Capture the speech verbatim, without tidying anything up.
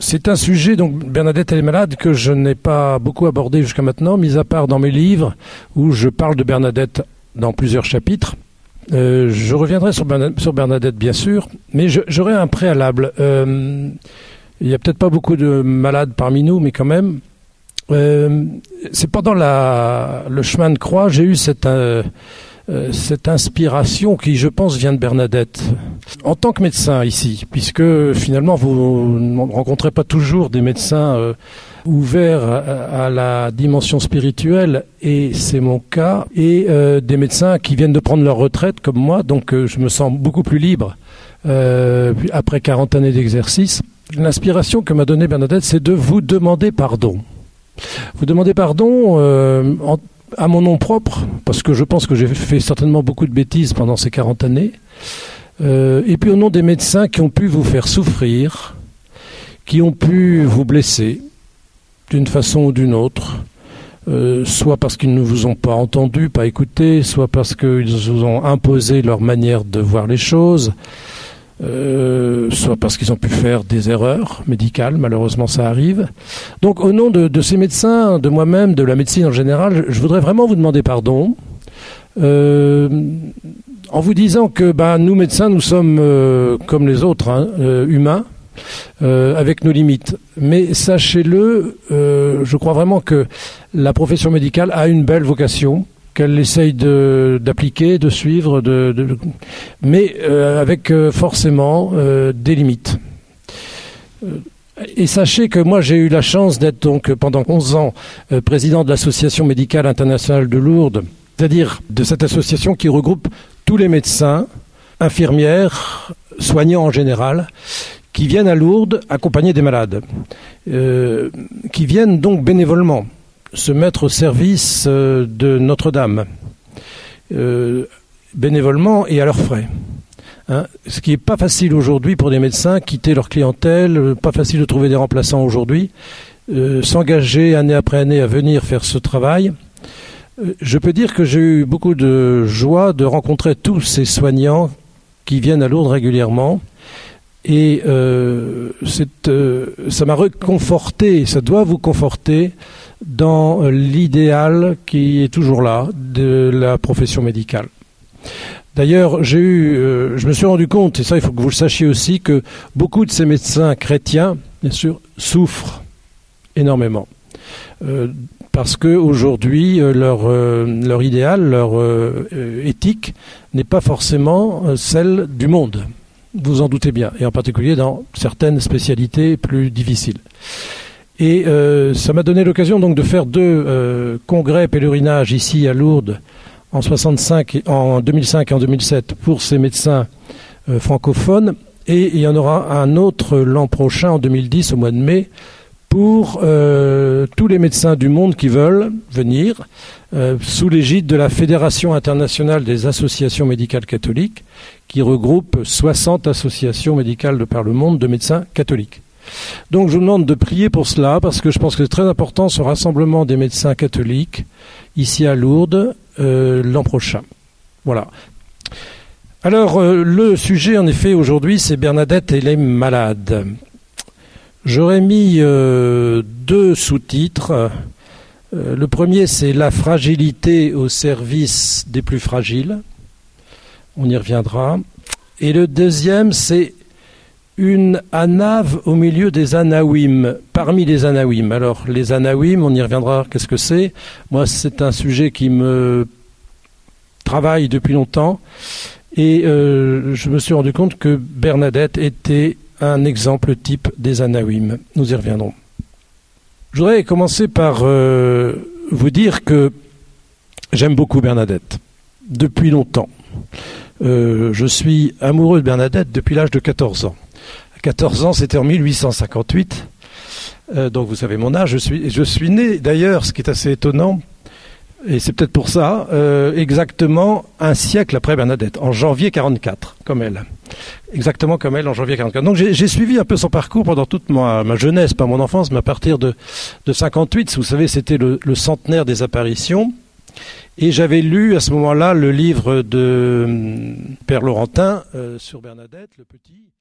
c'est un sujet, donc Bernadette elle est malade, que je n'ai pas beaucoup abordé jusqu'à maintenant, mis à part dans mes livres où je parle de Bernadette dans plusieurs chapitres. Euh, je reviendrai sur Bernadette, sur Bernadette bien sûr, mais je, j'aurai un préalable. Euh, il n'y a peut-être pas beaucoup de malades parmi nous, mais quand même. Euh, c'est pendant la, le chemin de croix, j'ai eu cette... Euh, Euh, cette inspiration qui, je pense, vient de Bernadette. En tant que médecin ici, puisque finalement vous ne rencontrez pas toujours des médecins euh, ouverts à, à la dimension spirituelle, et c'est mon cas, et euh, des médecins qui viennent de prendre leur retraite comme moi, donc euh, je me sens beaucoup plus libre euh, après quarante années d'exercice. L'inspiration que m'a donnée Bernadette, c'est de vous demander pardon. Vous demandez pardon euh, en à mon nom propre, parce que je pense que j'ai fait certainement beaucoup de bêtises pendant ces quarante années, euh, et puis au nom des médecins qui ont pu vous faire souffrir, qui ont pu vous blesser d'une façon ou d'une autre, euh, soit parce qu'ils ne vous ont pas entendu, pas écouté, soit parce qu'ils vous ont imposé leur manière de voir les choses, Euh, soit parce qu'ils ont pu faire des erreurs médicales, malheureusement ça arrive. Donc au nom de, de ces médecins, de moi-même, de la médecine en général, je, je voudrais vraiment vous demander pardon, euh, en vous disant que bah, nous médecins, nous sommes euh, comme les autres, hein, euh, humains, euh, avec nos limites. Mais sachez-le, euh, je crois vraiment que la profession médicale a une belle vocation, qu'elle essaye de, d'appliquer, de suivre, de, de, mais euh, avec euh, forcément euh, des limites. Et sachez que moi j'ai eu la chance d'être donc pendant onze ans euh, président de l'Association médicale internationale de Lourdes, c'est-à-dire de cette association qui regroupe tous les médecins, infirmières, soignants en général, qui viennent à Lourdes accompagner des malades, euh, qui viennent donc bénévolement se mettre au service euh, de Notre-Dame, euh, bénévolement et à leurs frais. Hein, ce qui n'est pas facile aujourd'hui pour des médecins, quitter leur clientèle, pas facile de trouver des remplaçants aujourd'hui, euh, s'engager année après année à venir faire ce travail. Euh, je peux dire que j'ai eu beaucoup de joie de rencontrer tous ces soignants qui viennent à Lourdes régulièrement. Et euh, c'est, euh, ça m'a réconforté, ça doit vous conforter dans l'idéal qui est toujours là de la profession médicale. D'ailleurs, j'ai eu, euh, je me suis rendu compte, et ça il faut que vous le sachiez aussi, que beaucoup de ces médecins chrétiens, bien sûr, souffrent énormément. Euh, parce qu'aujourd'hui, euh, leur, euh, leur idéal, leur euh, éthique n'est pas forcément euh, celle du monde. Vous en doutez bien, et en particulier dans certaines spécialités plus difficiles. Et euh, ça m'a donné l'occasion donc de faire deux euh, congrès pèlerinages ici à Lourdes en soixante-cinq, et, en deux mille cinq et en deux mille sept pour ces médecins euh, francophones, et il y en aura un autre l'an prochain en deux mille dix au mois de mai pour euh, tous les médecins du monde qui veulent venir euh, sous l'égide de la Fédération internationale des associations médicales catholiques qui regroupe soixante associations médicales de par le monde de médecins catholiques. Donc je vous demande de prier pour cela, parce que je pense que c'est très important ce rassemblement des médecins catholiques ici à Lourdes euh, l'an prochain. Voilà. Alors euh, le sujet en effet aujourd'hui c'est Bernadette et les malades. J'aurais mis euh, deux sous-titres. Euh, le premier c'est la fragilité au service des plus fragiles. On y reviendra. Et le deuxième c'est une anave au milieu des anawim, parmi les anawim. Alors, les anawim, on y reviendra, qu'est-ce que c'est ? Moi, c'est un sujet qui me travaille depuis longtemps, et euh, je me suis rendu compte que Bernadette était un exemple type des anawim. Nous y reviendrons. Je voudrais commencer par euh, vous dire que j'aime beaucoup Bernadette, depuis longtemps. Euh, je suis amoureux de Bernadette depuis l'âge de quatorze ans. quatorze ans, c'était en mille huit cent cinquante-huit, euh, donc vous savez mon âge, je suis, je suis né d'ailleurs, ce qui est assez étonnant, et c'est peut-être pour ça, euh, exactement un siècle après Bernadette, en janvier quarante-quatre, comme elle. Exactement comme elle, en janvier quarante-quatre. Donc j'ai, j'ai suivi un peu son parcours pendant toute ma, ma jeunesse, pas mon enfance, mais à partir de, de cinquante-huit, vous savez, c'était le, le centenaire des apparitions, et j'avais lu à ce moment-là le livre de euh, Père Laurentin euh, sur Bernadette, le petit.